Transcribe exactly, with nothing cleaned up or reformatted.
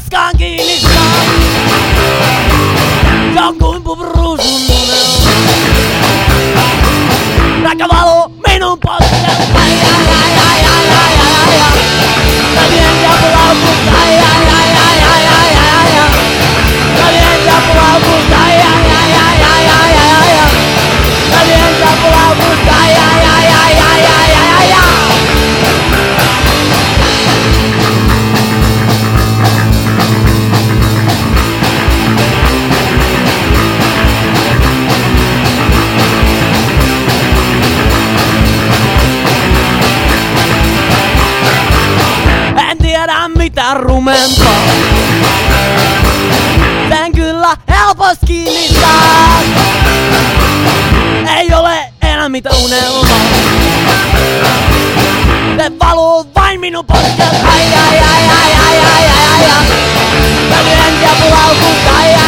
koskaan kiinni saa. Jonkun ruusun unelma. Näkövalo minun poskella. Ai ai ai ai ai ai ai ai. Mä vien japulaukusta. Ai ai ai ai ai ai ai ai. Mä vien japulaukusta. Ai ai ai ai ai ai ai ai. Mä vien japulaukusta. Ai ai ai ai ai ai ai ai. En tiedä mitä rumempaa. Sen kyllä helposti kiinni saa. Ei ole enää mitä unelmaa. Se valuu vain minun poskella. Ai ai ai ai ai ai ai ai. Mä lyön japulaukusta. Ai ai.